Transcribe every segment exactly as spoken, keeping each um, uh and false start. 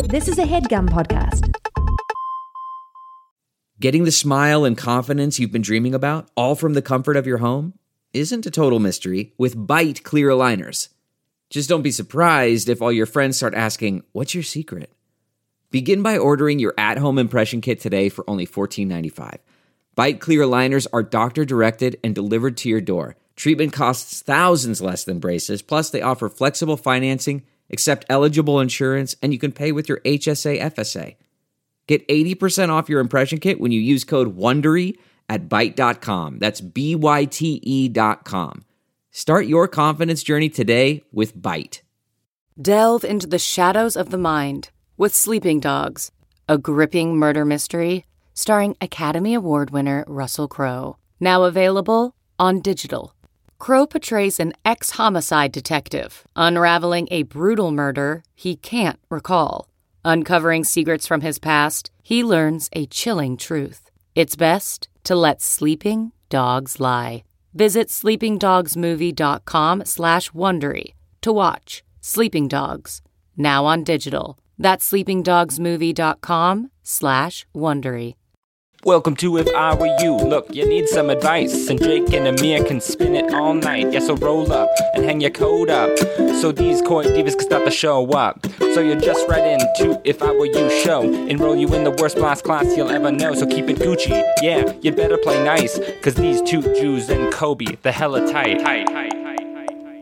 This is a HeadGum podcast. Getting the smile and confidence you've been dreaming about, all from the comfort of your home, isn't a total mystery with Byte clear aligners. Just don't be surprised if all your friends start asking, "What's your secret?" Begin by ordering your at-home impression kit today for only fourteen ninety-five. Byte clear aligners are doctor-directed and delivered to your door. Treatment costs thousands less than braces, plus they offer flexible financing, accept eligible insurance, and you can pay with your H S A F S A. Get eighty percent off your impression kit when you use code WONDERY at byte dot com. That's B Y T E dot com. Start your confidence journey today with Byte. Delve into the shadows of the mind with Sleeping Dogs, a gripping murder mystery starring Academy Award winner Russell Crowe. Now available on digital. Crowe portrays an ex-homicide detective unraveling a brutal murder he can't recall. Uncovering secrets from his past, he learns a chilling truth. It's best to let sleeping dogs lie. Visit sleepingdogsmovie.com slash Wondery to watch Sleeping Dogs, now on digital. That's sleepingdogsmovie.com slash Wondery. Welcome to If I Were You. Look, you need some advice, and Jake and Amir can spin it all night. Yeah, so roll up and hang your coat up, so these coy divas can start the show up. So you're just right into If I Were You show. Enroll you in the worst blast class you'll ever know, so keep it Gucci. Yeah, you better play nice, cause these two Jews and Kobe, the hella tight. Tight, tight, tight, tight, tight.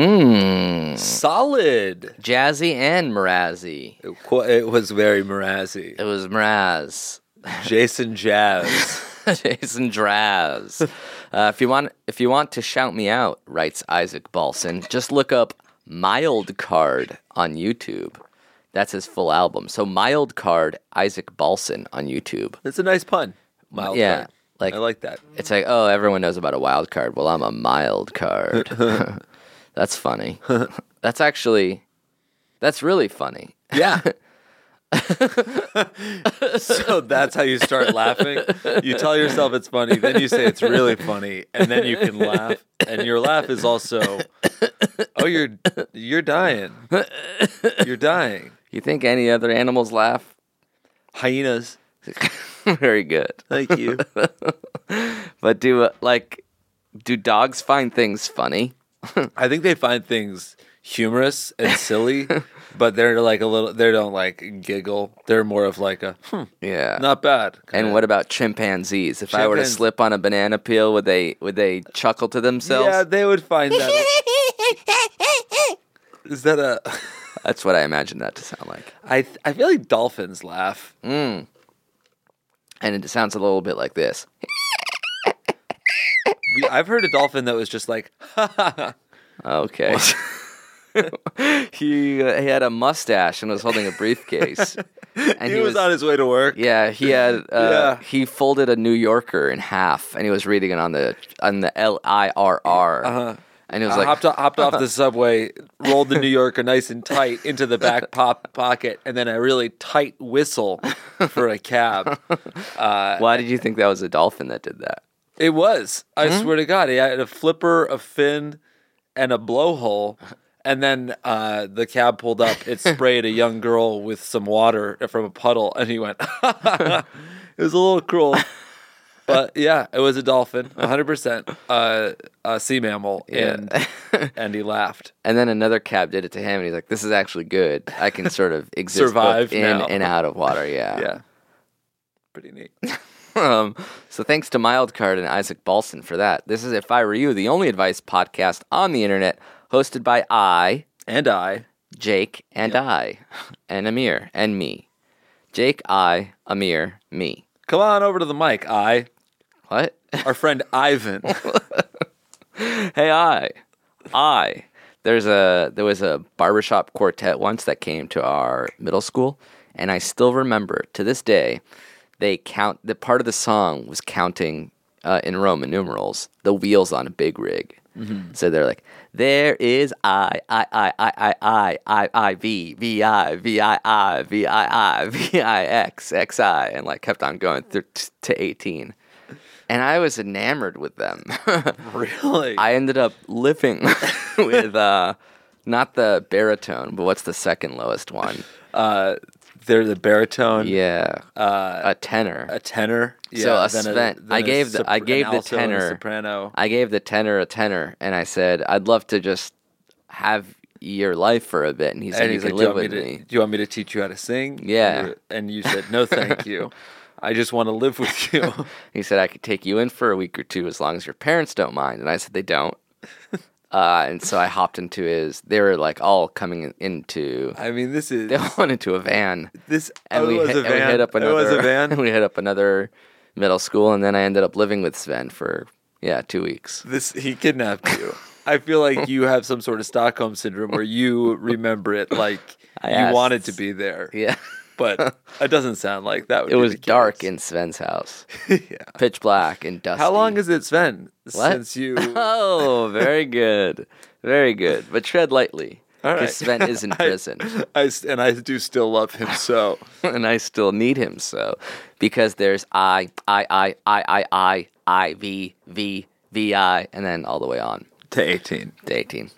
Mmm. Solid. Jazzy and Mrazzy. It, qu- it was very Mrazzy. It was Mraz. Jason Jazz. Jason Draz. Uh, if you want, if you want to shout me out, writes Isaac Balson, just look up Mild Card on YouTube. That's his full album. So Mild Card, Isaac Balson on YouTube. That's a nice pun. Mild yeah, card. like I like that. It's like, oh, everyone knows about a wild card. Well, I'm a mild card. That's funny. That's actually, that's really funny. Yeah. So that's how you start laughing. You tell yourself it's funny, then you say it's really funny, and then you can laugh. And your laugh is also, oh, you're you're dying. You're dying. You think any other animals laugh? Hyenas. Very good. Thank you. But do uh, like do dogs find things funny? I think they find things humorous and silly, but they're like a little, they don't like giggle. They're more of like a, hmm, yeah, not bad. And what about chimpanzees? If I were to Chimpans- slip on a banana peel, would they would they chuckle to themselves? Yeah, they would find that. Is that a? That's what I imagine that to sound like. I th- I feel like dolphins laugh. Mm. And it sounds a little bit like this. We, I've heard a dolphin that was just like, ha ha ha. Okay. he, uh, he had a mustache and was holding a briefcase. And he, he was, was on his way to work. Yeah, he had. Uh, yeah. He folded a New Yorker in half, and he was reading it on the on the L I R R. Uh-huh. And he was I like, hopped, off, hopped off the subway, rolled the New Yorker nice and tight into the back pop pocket, and then a really tight whistle for a cab. Uh, Why did you think that was a dolphin that did that? It was. I Hmm? swear to God, he had a flipper, a fin, and a blowhole. And then uh, the cab pulled up. It sprayed a young girl with some water from a puddle, and he went. It was a little cruel. But yeah, it was a dolphin, one hundred percent uh, a sea mammal, Yeah. and and he laughed. And then another cab did it to him, and he's like, "This is actually good. I can sort of exist Survive both in now." and out of water." Yeah, Yeah, pretty neat. um, so thanks to Mildcard and Isaac Balson for that. This is If I Were You, the only advice podcast on the internet, hosted by I And I, Jake, and Yep. I, and Amir, and me. Jake, I, Amir, me. come on over to the mic. I, What? our friend Ivan. Hey, I, I. There's a there was a barbershop quartet once that came to our middle school, and I still remember to this day. They count the part of the song was counting uh, in Roman numerals the wheels on a big rig. Mm-hmm. So they're like, there is I I I I I I I I V V I V I I V I I V I X X I, and like kept on going through t- to eighteen. And I was enamored with them. Really? I ended up living with uh, not the baritone, but what's the second lowest one? Uh, They're the baritone. Yeah, Uh, a tenor. a tenor. Yeah, So a then Sven- then I a gave the- sop- I gave an the alto and a tenor- soprano. I gave the tenor a tenor, and I said, I'd love to just have your life for a bit. And he said, And you he's can like, do you, live want with me to, me. do you want me to teach you how to sing? Yeah. And you said, no, thank you. I just want to live with you. He said, I could take you in for a week or two as long as your parents don't mind. And I said, they don't. Uh, and so I hopped into his, they were like all coming into, I mean, this is they all went into a van. this. And, oh, we, it was hit, a and we van. hit up another, It was a van. and we hit up another middle school. And then I ended up living with Sven for, yeah, two weeks. This he kidnapped you. I feel like you have some sort of Stockholm syndrome where you remember it like I you asked- wanted to be there. Yeah. But it doesn't sound like that would It be was the case. dark in Sven's house. yeah. Pitch black and dusty. How long is it, Sven? What? Since you Oh, very good. Very good. But tread lightly. All Because right. Sven is in I- prison. I, s- and I do still love him so. And I still need him so. Because there's I, I, I, I, I, I, I, V, V, V, I, and then all the way on To eighteen. to eighteen.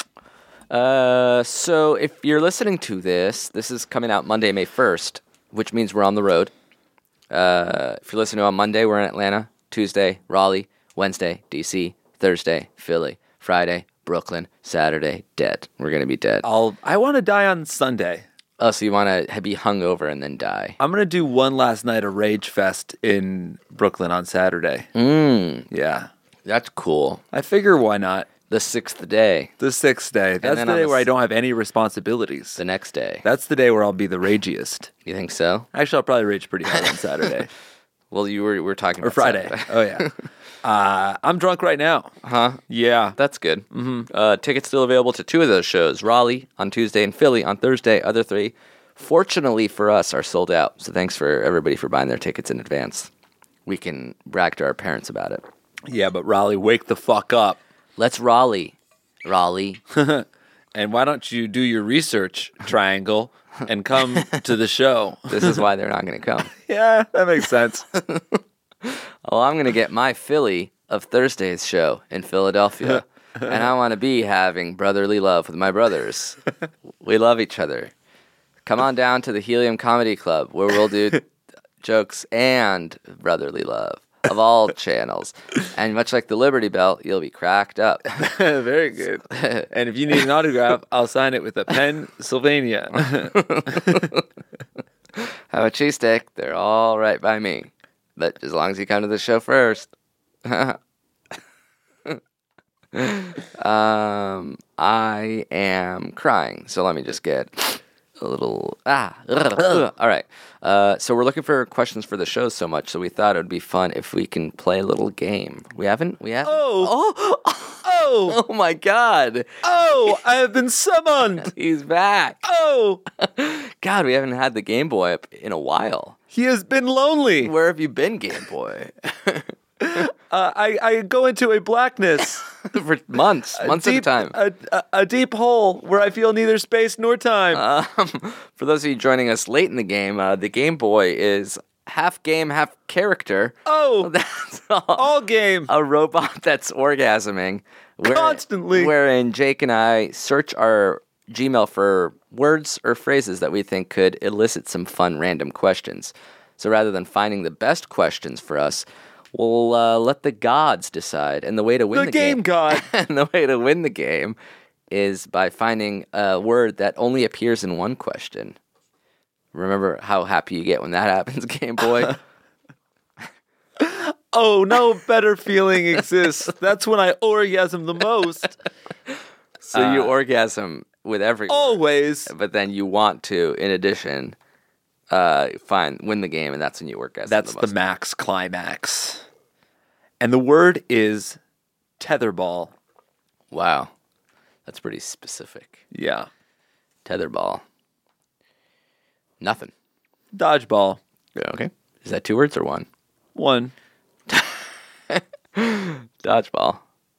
Uh, so if you're listening to this, this is coming out Monday, May first, which means we're on the road. Uh, if you're listening on Monday, we're in Atlanta. Tuesday, Raleigh. Wednesday, D C. Thursday, Philly. Friday, Brooklyn. Saturday, dead. We're going to be dead. I'll I want to die on Sunday. Oh, so you want to be hungover and then die. I'm gonna do one last night of Rage Fest in Brooklyn on Saturday. Mm, Yeah. that's cool. I figure why not? The sixth day, The sixth day. That's the then on day the where I s- don't have any responsibilities. the next day. That's the day where I'll be the ragiest. You think so? Actually, I'll probably rage pretty hard on Saturday. Well, you were, we were talking Or about Friday. Saturday. Oh, yeah. Uh, I'm drunk right now. Huh? Yeah. That's good. Mm-hmm. Uh, tickets still available to two of those shows, Raleigh on Tuesday and Philly on Thursday. Other three, fortunately for us, are sold out. So thanks for everybody for buying their tickets in advance. We can brag to our parents about it. Yeah, but Raleigh, wake the fuck up. Let's Raleigh. Raleigh. And why don't you do your research, Triangle, and come to the show? This is why they're not going to come. Yeah, that makes sense. Oh, I'm going to get my Philly of Thursday's show in Philadelphia. And I want to be having brotherly love with my brothers. We love each other. Come on down to the Helium Comedy Club where we'll do jokes and brotherly love of all channels. And much like the Liberty Bell, you'll be cracked up. Very good. And if you need an autograph, I'll sign it with a Pennsylvania. Have a cheesesteak. They're all right by me. But as long as you come to the show first. um, I am crying. So let me just get a little... Ah. Ugh, ugh. All right. Uh, so we're looking for questions for the show so much, so we thought it would be fun if we can play a little game. We haven't? We haven't? Oh. Oh, Oh, oh my God. oh, I have been summoned. He's back. Oh, God, we haven't had the Game Boy up in a while. he has been lonely. Where have you been, Game Boy? Uh, I, I go into a blackness. For months, months deep, at a time. A, a, a deep hole where I feel neither space nor time. Um, for those of you joining us late in the game, uh, the Game Boy is half game, half character. oh, That's all. all game. A robot that's orgasming. Where- Constantly. Wherein Jake and I search our Gmail for words or phrases that we think could elicit some fun random questions. So rather than finding the best questions for us, we'll uh, let the gods decide. And the way to win The the, game god. and the way to win the game is by finding a word that only appears in one question. Remember how happy you get when that happens, Game Boy? Oh, no better feeling exists. That's when I orgasm the most. So you orgasm with every word, Always. but then you want to, in addition, uh, find win the game, and that's when you orgasm. That's the, the most. max climax. And the word is tetherball. Wow, that's pretty specific. Yeah. Tetherball. Nothing. Dodgeball. Yeah, okay. Is that two words or one? One. Dodgeball.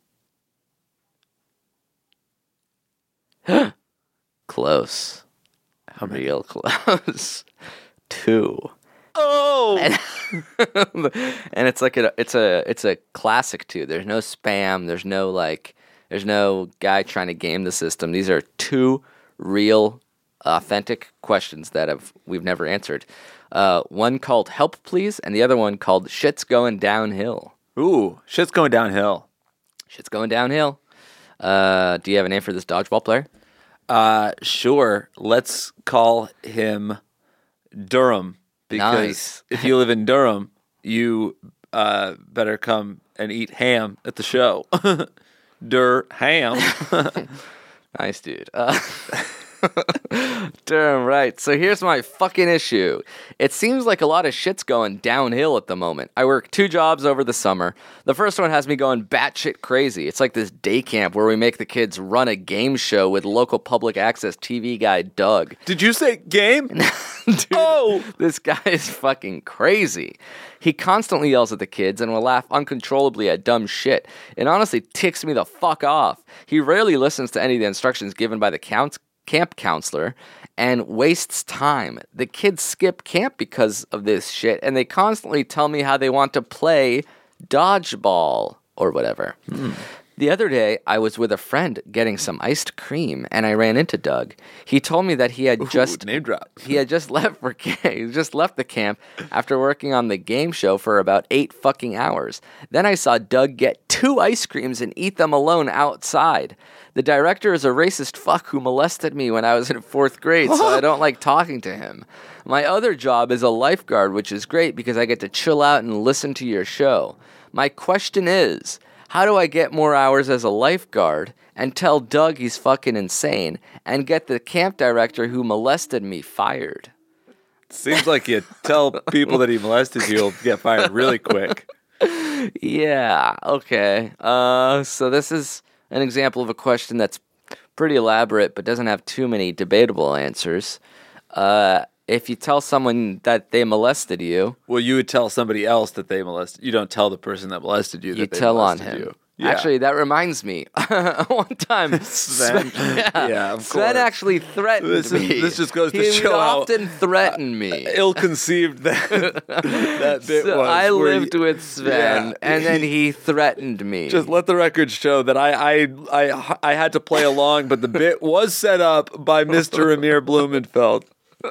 Close. How many? Real close. Two. Oh! And it's like a it's a it's a classic too. There's no spam. There's no like. There's no guy trying to game the system. These are two real authentic questions that have we've never answered. Uh, one called Help Please, and the other one called Shit's Going Downhill. Ooh, shit's going downhill. Shit's going downhill. Uh, do you have a name for this dodgeball player? Uh, sure. Let's call him Durham. Because Nice. if you live in Durham, you uh, better come and eat ham at the show. Dur ham. Nice, dude. Uh, damn right. So here's my fucking issue. It seems like a lot of shit's going downhill at the moment. I work two jobs over the summer. The first one has me going batshit crazy. It's like this day camp where we make the kids run a game show with local public access T V guy Doug. Did you say game? Dude, Oh! this guy is fucking crazy. He constantly yells at the kids and will laugh uncontrollably at dumb shit. It honestly ticks me the fuck off. He rarely listens to any of the instructions given by the counts- camp counselor and wastes time. The kids skip camp because of this shit, and they constantly tell me how they want to play dodgeball or whatever. Hmm. The other day, I was with a friend getting some iced cream, and I ran into Doug. He told me that he had just Ooh, name drop. he had just left for he just left the camp after working on the game show for about eight fucking hours. Then I saw Doug get two ice creams and eat them alone outside. The director is a racist fuck who molested me when I was in fourth grade, so I don't like talking to him. My other job is a lifeguard, which is great because I get to chill out and listen to your show. My question is, how do I get more hours as a lifeguard and tell Doug he's fucking insane and get the camp director who molested me fired? Seems like you tell people that he molested you, will get fired really quick. Yeah, okay. Uh, so this is an example of a question that's pretty elaborate but doesn't have too many debatable answers. Uh, if you tell someone that they molested you, Well, you would tell somebody else that they molested. You don't tell the person that molested you that you they tell on molested him. you. Yeah. Actually, that reminds me. One time, Sven. yeah, Yeah, of Sven course. actually threatened This is- me. this just goes to he show would how- often threaten me. Ill-conceived that that bit So was. I where lived you- with Sven, Yeah. and then he threatened me. Just let the record show that I, I I I had to play along, but the bit was set up by Mister Amir Blumenfeld.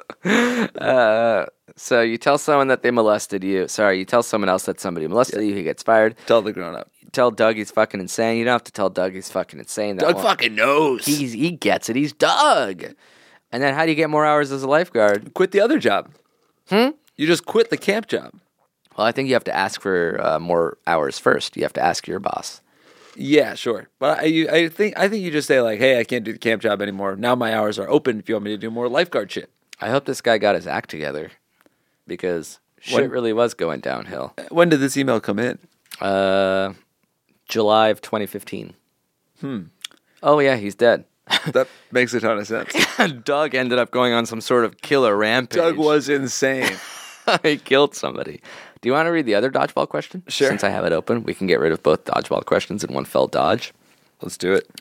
Uh, so you tell someone that they molested you. Sorry, you tell someone else that somebody molested you. He gets fired. Tell the grown up. Tell Doug he's fucking insane. You don't have to tell Doug he's fucking insane. That Doug won't- fucking knows. He's, he gets it. He's Doug. And then how do you get more hours as a lifeguard? Quit the other job. Hmm. You just quit the camp job. Well, I think you have to ask for uh, more hours first. You have to ask your boss. Yeah, sure. But I, you, I think I think you just say like, "Hey, I can't do the camp job anymore. Now my hours are open. If you want me to do more lifeguard shit." I hope this guy got his act together because shit When- really was going downhill. When did this email come in? Uh, July of twenty fifteen. Hmm. Oh, yeah, he's dead. That makes a ton of sense. Doug ended up going on some sort of killer rampage. Doug was insane. He killed somebody. Do you want to read the other dodgeball question? Sure. Since I have it open, we can get rid of both dodgeball questions in one fell dodge. Let's do it.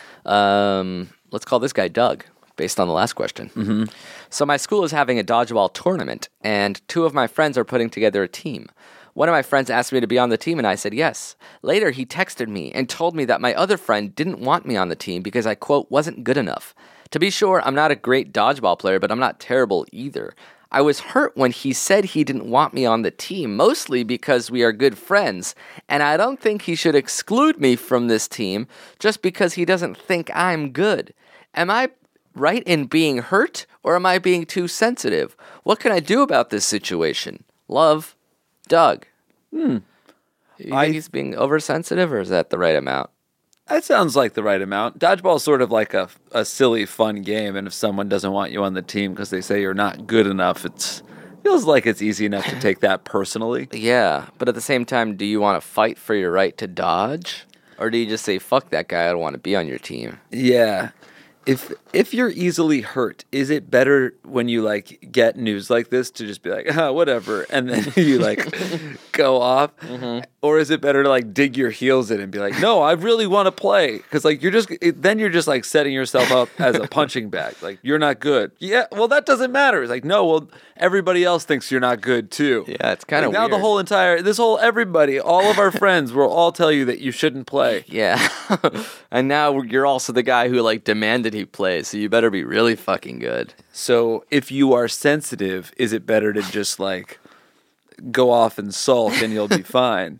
Um, let's call this guy Doug, based on the last question. Mm-hmm. So my school is having a dodgeball tournament, and two of my friends are putting together a team. One of my friends asked me to be on the team, and I said yes. Later, he texted me and told me that my other friend didn't want me on the team because I, quote, wasn't good enough. To be sure, I'm not a great dodgeball player, but I'm not terrible either. I was hurt when he said he didn't want me on the team, mostly because we are good friends, and I don't think he should exclude me from this team just because he doesn't think I'm good. Am I right in being hurt, or am I being too sensitive? What can I do about this situation? Love, Doug. Hmm. You think I- he's being oversensitive, or is that the right amount? That sounds like the right amount. Dodgeball is sort of like a, a silly, fun game, and if someone doesn't want you on the team because they say you're not good enough, it feels like it's easy enough to take that personally. Yeah, but at the same time, do you want to fight for your right to dodge? Or do you just say, fuck that guy, I don't want to be on your team? Yeah. If if you're easily hurt, is it better when you like get news like this to just be like, ah, whatever, and then you like go off, Mm-hmm. or is it better to like dig your heels in and be like, no, I really want to play, because like you're just it, then you're just like setting yourself up as a punching bag, like you're not good. Yeah, well that doesn't matter. It's like no, well everybody else thinks you're not good too. Yeah, it's kind of Like, now weird. the whole entire this whole everybody, all of our friends will all tell you that you shouldn't play. Yeah. And now you're also the guy who like demanded intensity play, so you better be really fucking good. So if you are sensitive, is it better to just like go off and sulk and you'll be fine?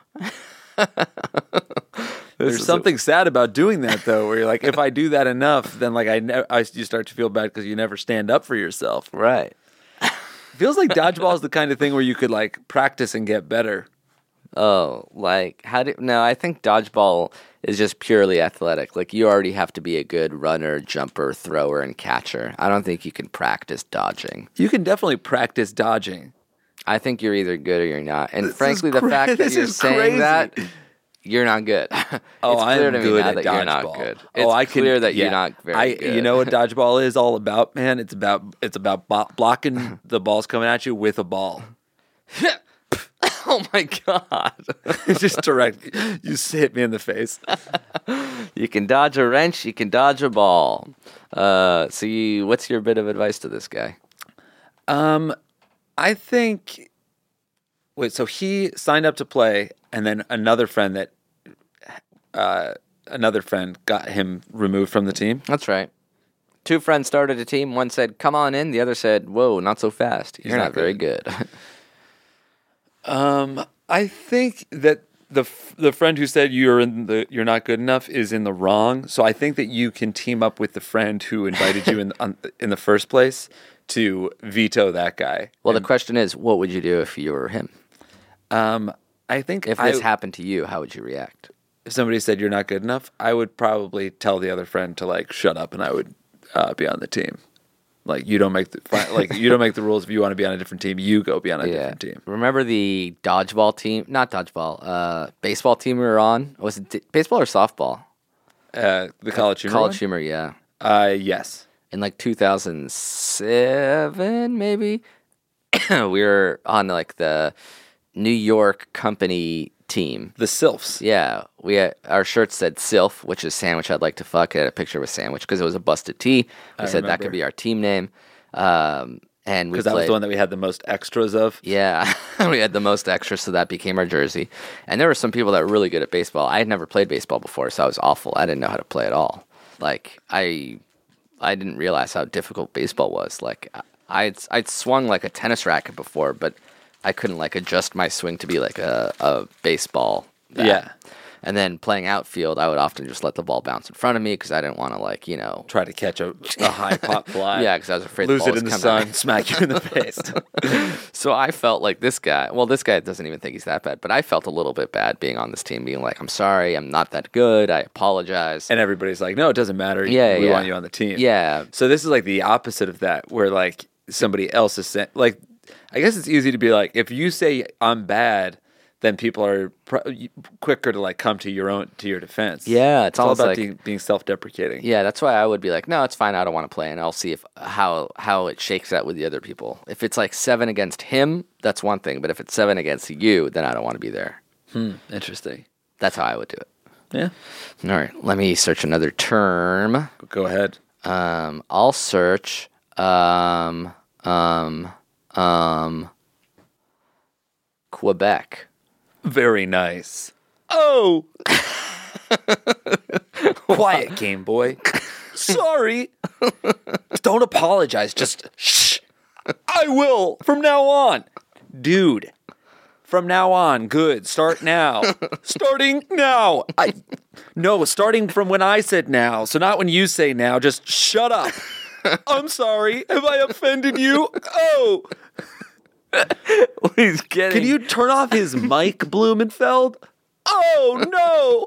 There's something a- sad about doing that though, where you're like, if I do that enough, then like I, ne- I you start to feel bad because you never stand up for yourself. Right. Feels like dodgeball is the kind of thing where you could like practice and get better. Oh, like how do no? I think dodgeball is just purely athletic. Like you already have to be a good runner, jumper, thrower, and catcher. I don't think you can practice dodging. You can definitely practice dodging. I think you're either good or you're not. And This frankly, is the cra- fact that this you're is saying crazy. that, you're not good. Oh, it's I clear am to me good now at that you're not dodgeball. good. Oh, It's I can, clear that yeah. you're not very I, good. You know what dodgeball is all about, man? It's about it's about bo- blocking the balls coming at you with a ball. Oh my god! Just direct. You just hit me in the face. You can dodge a wrench. You can dodge a ball. Uh, so, you, what's your bit of advice to this guy? Um, I think. Wait, so he signed up to play, and then another friend that, uh, another friend got him removed from the team. That's right. Two friends started a team. One said, "Come on in." The other said, "Whoa, not so fast. You're not not, very good." Um, I think that the f- the friend who said you're in the you're not good enough is in the wrong. So I think that you can team up with the friend who invited you in on, in the first place to veto that guy. Well, the question is, what would you do if you were him? Um, I think If I, this happened to you, how would you react? if somebody said you're not good enough, I would probably tell the other friend to like shut up, and I would uh, be on the team. Like you don't make the fi- like you don't make the rules. If you want to be on a different team, you go be on a different team. Remember the dodgeball team? Not dodgeball. Uh, baseball team we were on. Was it d- baseball or softball? Uh, the college humor. College one? humor, yeah. Uh, yes. In like two thousand seven, maybe. We were on like the New York company team. The Sylphs. Yeah, we had, our shirt said Sylph, which is sandwich I'd like to fuck. It had a picture of a sandwich because it was a busted tee. We I said that remember. could be our team name. Um, and we Because that was played- the one that we had the most extras of. Yeah, we had the most extras, so that became our jersey. And there were some people that were really good at baseball. I had never played baseball before, so I was awful. I didn't know how to play at all. Like I, I didn't realize how difficult baseball was. Like I'd I'd swung like a tennis racket before, but I couldn't like adjust my swing to be like a a baseball bat. Yeah. And then playing outfield, I would often just let the ball bounce in front of me because I didn't want to like you know. Try to catch a, a high pop fly. Yeah, because I was afraid Lose the ball it in was the coming at sun, me. smack you in the face. So I felt like this guy, well, this guy doesn't even think he's that bad, but I felt a little bit bad being on this team, being like, I'm sorry, I'm not that good, I apologize. And everybody's like, no, it doesn't matter. Yeah, we yeah. want you on the team. Yeah. So this is like the opposite of that, where like somebody else is saying, like, I guess it's easy to be like, if you say I'm bad, then people are pr- quicker to like come to your own to your defense. Yeah, it's all almost about like- being, being self-deprecating. Yeah, that's why I would be like, no, it's fine, I don't want to play, and I'll see if how how it shakes out with the other people. If it's like seven against him, that's one thing, but if it's seven against you, then I don't want to be there. Hmm. Interesting. That's how I would do it. Yeah. All right, let me search another term. Go ahead. Um, I'll search um um um Quebec. Very nice. Oh. Quiet, Game Boy. Sorry. Don't apologize. Just shh. I will from now on. Dude. From now on. Good. Start now. Starting now. I No, starting from when I said now. So not when you say now. Just shut up. I'm sorry. Have I offended you? Oh. He's getting. Can you turn off his mic, Blumenfeld? Oh,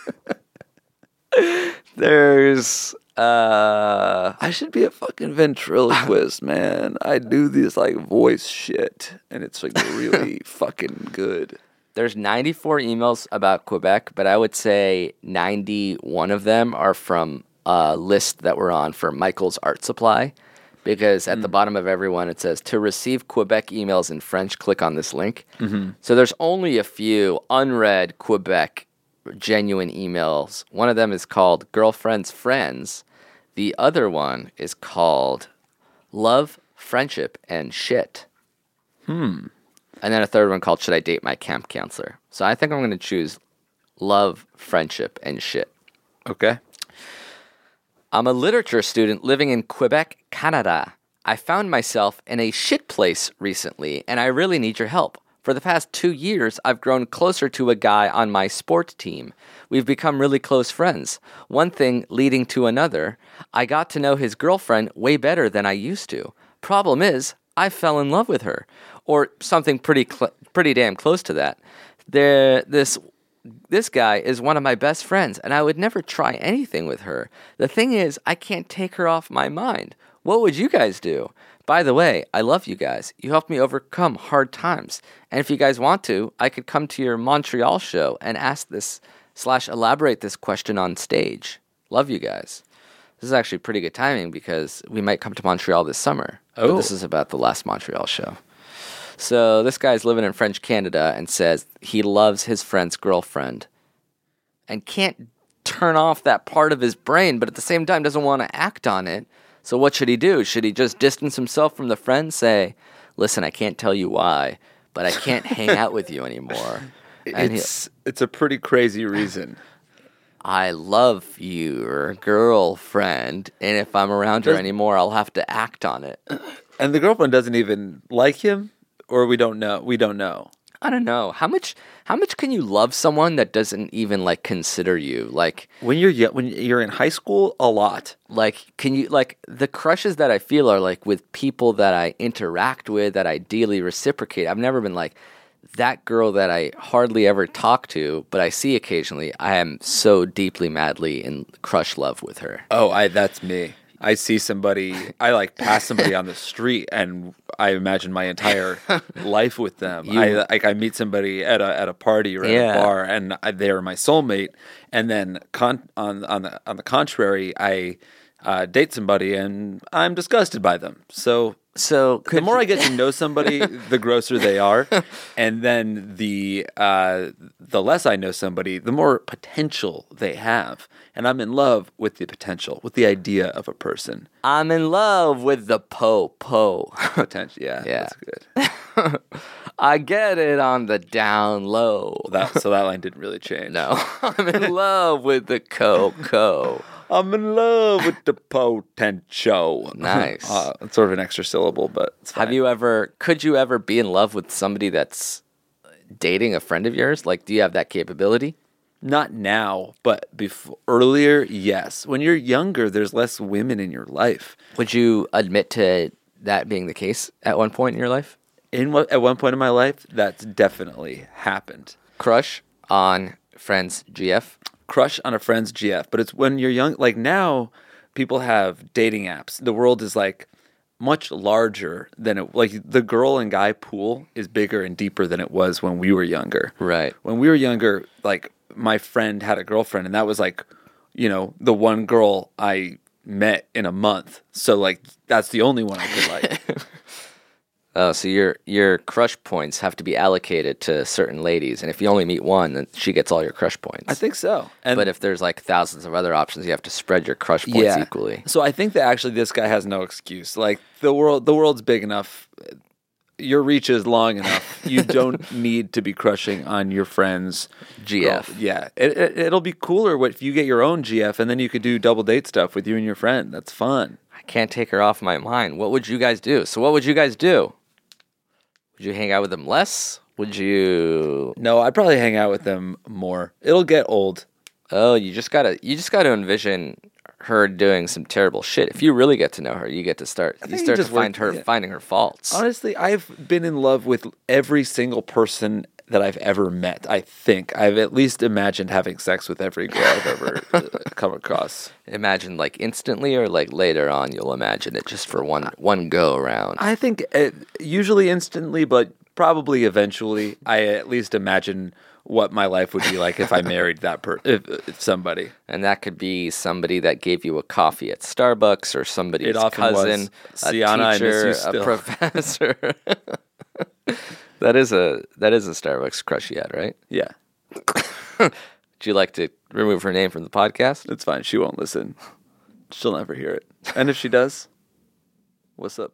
no. There's uh I should be a fucking ventriloquist, man. I do this like voice shit, and it's like really fucking good. there's ninety-four emails about Quebec, but I would say ninety-one of them are from a list that we're on for Michael's Art Supply. Because at mm. the bottom of every one, it says, to receive Quebec emails in French, click on this link. Mm-hmm. So there's only a few unread Quebec genuine emails. One of them is called Girlfriend's Friends. The other one is called Love, Friendship, and Shit. Hmm. And then a third one called Should I Date My Camp Counselor? So I think I'm going to choose Love, Friendship, and Shit. Okay. I'm a literature student living in Quebec, Canada. I found myself in a shit place recently, and I really need your help. For the past two years, I've grown closer to a guy on my sport team. We've become really close friends. One thing leading to another. I got to know his girlfriend way better than I used to. Problem is, I fell in love with her, or something pretty cl- pretty damn close to that. There, this this guy is one of my best friends, and I would never try anything with her. The thing is, I can't take her off my mind. What would you guys do? By the way, I love you guys. You helped me overcome hard times. And if you guys want to, I could come to your Montreal show and ask this slash elaborate this question on stage. Love you guys. This is actually pretty good timing because we might come to Montreal this summer. Oh. But this is about the last Montreal show. So this guy's living in French Canada and says he loves his friend's girlfriend and can't turn off that part of his brain, but at the same time doesn't want to act on it. So what should he do? Should he just distance himself from the friend, say, listen, I can't tell you why, but I can't hang out with you anymore? And It's it's a pretty crazy reason. I love your girlfriend, and if I'm around her Does- anymore, I'll have to act on it. And the girlfriend doesn't even like him, or we don't know. We don't know. I don't know. How much how much can you love someone that doesn't even like consider you? Like When you're yo- when you're in high school, a lot. like can you like the crushes that I feel are like with people that I interact with that ideally reciprocate. I've never been like that girl that I hardly ever talk to, but I see occasionally. I am so deeply madly in crush love with her. Oh, I that's me. I see somebody, I like pass somebody on the street, and I imagine my entire life with them. You- I like I meet somebody at a at a party or at Yeah. a bar, and I, they are my soulmate. And then con- on on the on the contrary, I uh, date somebody, and I'm disgusted by them. So So the could more you- I get to know somebody, the grosser they are, and then the uh, the less I know somebody, the more potential they have. And I'm in love with the potential, with the idea of a person. I'm in love with the po po. Potential, yeah, Yeah. that's good. I get it on the down low. That, so that line didn't really change. No, I'm in love with the coco. I'm in love with the potential. Nice. Uh, it's sort of an extra syllable, but it's fine. Have you ever? Could you ever be in love with somebody that's dating a friend of yours? Like, do you have that capability? Not now, but before earlier, yes. When you're younger, there's less women in your life. Would you admit to that being the case at one point in your life? In what, at one point in my life, that's definitely happened. Crush on friends G F? Crush on a friend's G F, but it's when you're young. Like now, people have dating apps. The world is like much larger than it. Like the girl and guy pool is bigger and deeper than it was when we were younger. Right. When we were younger, like my friend had a girlfriend, and that was like, you know, the one girl I met in a month. So like that's the only one I could like. Oh, so your your crush points have to be allocated to certain ladies, and if you only meet one, then she gets all your crush points. I think so. And But if there's like thousands of other options, you have to spread your crush points yeah. equally. So I think that actually this guy has no excuse. Like the world, the world's big enough. Your reach is long enough. You don't need to be crushing on your friends' G F. girl. Yeah, it, it, it'll be cooler what- if you get your own G F, and then you could do double date stuff with you and your friend. That's fun. I can't take her off my mind. What would you guys do? So what would you guys do? Would you hang out with them less? Would you? No, I'd probably hang out with them more. It'll get old. Oh, you just gotta you just gotta envision her doing some terrible shit. If you really get to know her, you get to start you think you start to just work- find her yeah. finding her faults. Honestly, I've been in love with every single person that I've ever met. I think I've at least imagined having sex with every girl I've ever uh, come across. Imagine like instantly or like later on you'll imagine it just for one one go around. I think it, usually instantly, but probably eventually. I at least imagine what my life would be like if I married that per if, if somebody. And that could be somebody that gave you a coffee at Starbucks or somebody's It often cousin, was. a Sienna, I miss teacher, you a still. professor. that is a that is a Starbucks crush yet, right? Yeah, Would you like to remove her name from the podcast? it's fine. She won't listen. She'll never hear it. And if she does, what's up?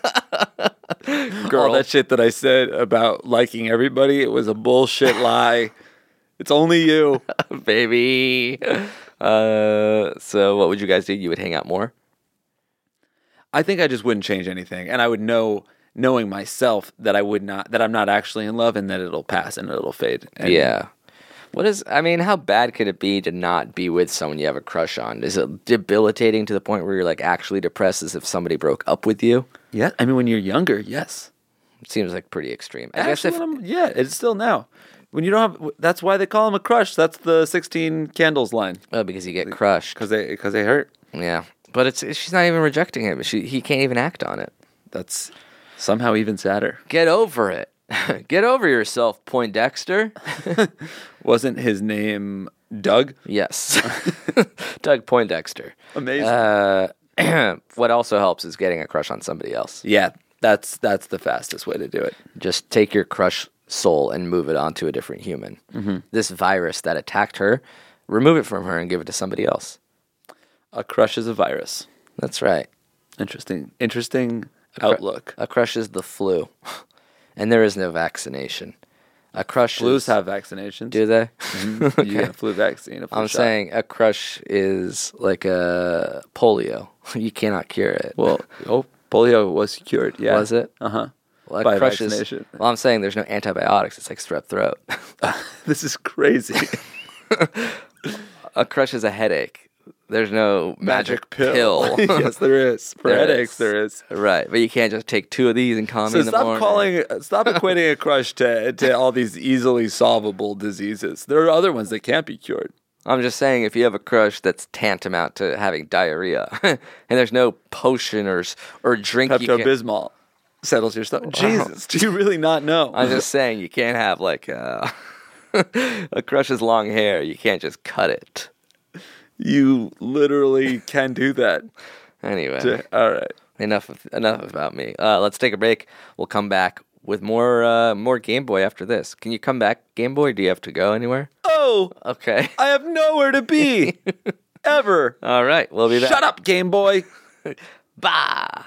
Girl. All that shit that I said about liking everybody, it was a bullshit lie. It's only you. Baby. Uh, so what would you guys do? You would hang out more? I think I just wouldn't change anything, and I would know, knowing myself, that I would not, that I'm not actually in love, and that it'll pass and it'll fade. And Yeah. What is, I mean, how bad could it be to not be with someone you have a crush on? Is it debilitating to the point where you're like actually depressed as if somebody broke up with you? Yeah, I mean, when you're younger, yes. It seems like pretty extreme. I Actually, guess if, when I'm- yeah, it's still now. When you don't have, that's why they call him a crush. That's the sixteen candles line, oh, because you get crushed. because they because they hurt. Yeah. But it's she's not even rejecting him. She he can't even act on it. That's somehow even sadder. Get over it. Get over yourself, Poindexter. Wasn't his name Doug? Yes. Doug Poindexter. Amazing. Uh, what also helps is getting a crush on somebody else. Yeah, that's that's the fastest way to do it. Just take your crush soul and move it onto a different human. Mm-hmm. This virus that attacked her, remove it from her and give it to somebody else. A crush is a virus. That's right. Interesting. Interesting cru- outlook. A crush is the flu, and there is no vaccination. A crush Flus is, have vaccinations. do they? You get a flu vaccine. A flu I'm shot. saying a crush is like a polio. You cannot cure it. Well, oh, polio was cured. Yeah. Was it? Uh huh. Well, a by crush is- vaccination. well, I'm saying there's no antibiotics. It's like strep throat. This is crazy. A crush is a headache. There's no magic, pill. Yes, there is. For There headaches, is. there is. Right, but you can't just take two of these and calm So me in the stop morning. calling, stop equating a crush to to all these easily solvable diseases. There are other ones that can't be cured. I'm just saying, if you have a crush that's tantamount to having diarrhea, and there's no potion or s- or drink you Pepto can, Bismol settles your stomach. Jesus, do you really not know? I'm just saying you can't have like uh, a crush's long hair. You can't just cut it. You literally can do that. Anyway, All right. enough of, enough about me. Uh, let's take a break. We'll come back with more uh, more Game Boy after this. Can you come back, Game Boy? Or do you have to go anywhere? Oh, Okay. I have nowhere to be ever. All right. We'll be back. Shut up, Game Boy. Bah.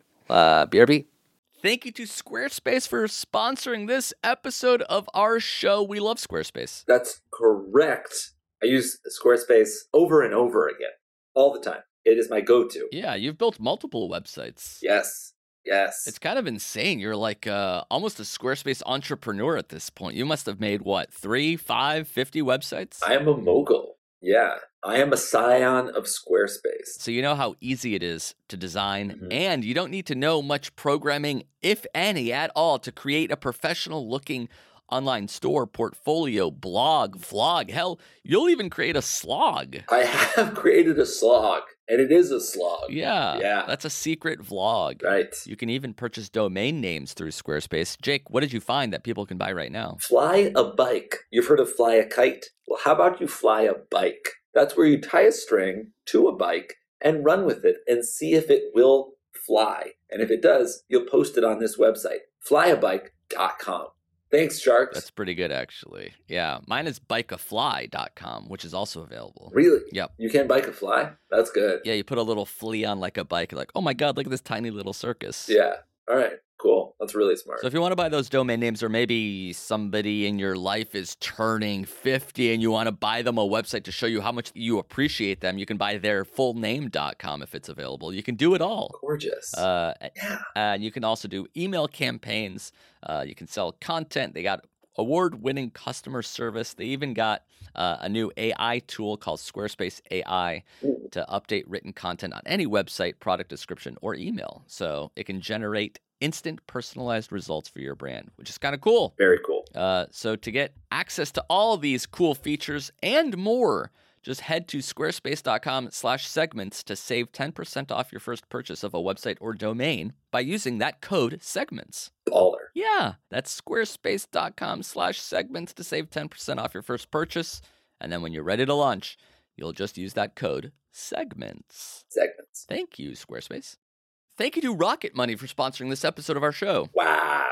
uh, B R B. Thank you to Squarespace for sponsoring this episode of our show. We love Squarespace. That's correct. I use Squarespace over and over again, all the time. It is my go-to. Yeah, you've built multiple websites. Yes, yes. It's kind of insane. You're like uh, almost a Squarespace entrepreneur at this point. You must have made, what, three, five, fifty websites? I am a mogul. Yeah, I am a scion of Squarespace. So you know how easy it is to design, Mhm. and you don't need to know much programming, if any, at all, to create a professional-looking online store, portfolio, blog, vlog. Hell, you'll even create a slog. I have created a slog, and it is a slog. Yeah, Yeah. that's a secret vlog. Right. You can even purchase domain names through Squarespace. Jake, what did you find that people can buy right now? Fly a bike. You've heard of fly a kite? Well, how about you fly a bike? That's where you tie a string to a bike and run with it and see if it will fly. And if it does, you'll post it on this website, fly a bike dot com. Thanks, Sharks. That's pretty good, actually. Yeah, mine is bike a fly dot com, which is also available. Really? Yep. You can bike a fly? That's good. Yeah, you put a little flea on like a bike. You're like, oh my God, look at this tiny little circus. Yeah. All right. Cool. That's really smart. So if you want to buy those domain names, or maybe somebody in your life is turning fifty and you want to buy them a website to show you how much you appreciate them, you can buy their full name dot com if it's available. You can do it all. Gorgeous. Uh, yeah. and you can also do email campaigns. Uh, you can sell content. They got award-winning customer service. They even got uh, a new A I tool called Squarespace A I Ooh. to update written content on any website, product description, or email. So it can generate instant personalized results for your brand, which is kind of cool. Very cool. Uh, so to get access to all of these cool features and more, just head to squarespace.com slash segments to save ten percent off your first purchase of a website or domain by using that code segments. Baller. Yeah, that's squarespace.com slash segments to save ten percent off your first purchase. And then when you're ready to launch, you'll just use that code segments. Segments. Thank you, Squarespace. Thank you to Rocket Money for sponsoring this episode of our show. Wow.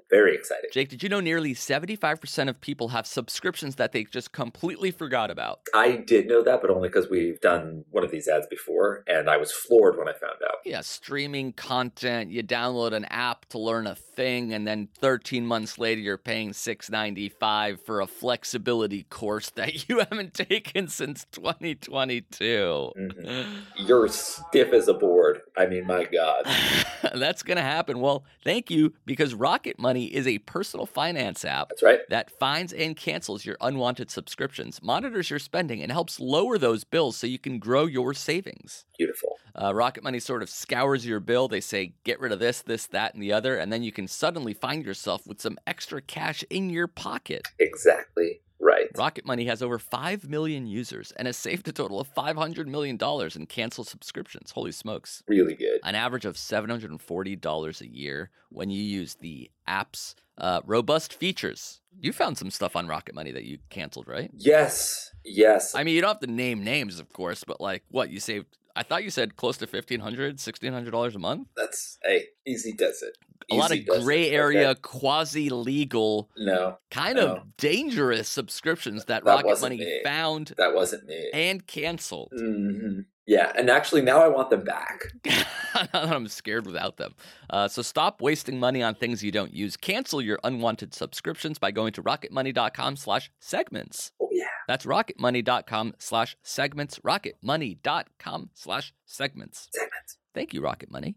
very exciting. Jake, did you know nearly seventy-five percent of people have subscriptions that they just completely forgot about? I did know that, but only because we've done one of these ads before, and I was floored when I found out. Yeah, streaming content, you download an app to learn a thing, and then thirteen months later you're paying six dollars and ninety-five cents for a flexibility course that you haven't taken since twenty twenty-two. Mm-hmm. You're stiff as a board. I mean, my God. That's going to happen. Well, thank you, because Rocket Money is a personal finance app. That's right. That finds and cancels your unwanted subscriptions, monitors your spending, and helps lower those bills so you can grow your savings. Beautiful. Uh, Rocket Money sort of scours your bill. They say, get rid of this, this, that, and the other, and then you can suddenly find yourself with some extra cash in your pocket. Exactly right. Rocket Money has over five million users and has saved a total of five hundred million dollars in canceled subscriptions. Holy smokes. Really good. An average of seven hundred forty dollars a year when you use the app's uh, robust features. You found some stuff on Rocket Money that you canceled, right? Yes. Yes. I mean, you don't have to name names, of course, but like what? You saved, I thought you said close to fifteen hundred dollars, sixteen hundred dollars a month? That's, hey, easy does it. A lot Easy of does gray it. area, Okay. quasi-legal, No. kind no. of dangerous subscriptions that, That Rocket wasn't Money me. found That wasn't me. and canceled. hmm Yeah, and actually now I want them back. I'm scared without them. Uh, so stop wasting money on things you don't use. Cancel your unwanted subscriptions by going to rocketmoney.com slash segments. Oh, yeah. That's rocketmoney.com slash segments. rocketmoney.com slash segments. Segments. Thank you, Rocket Money.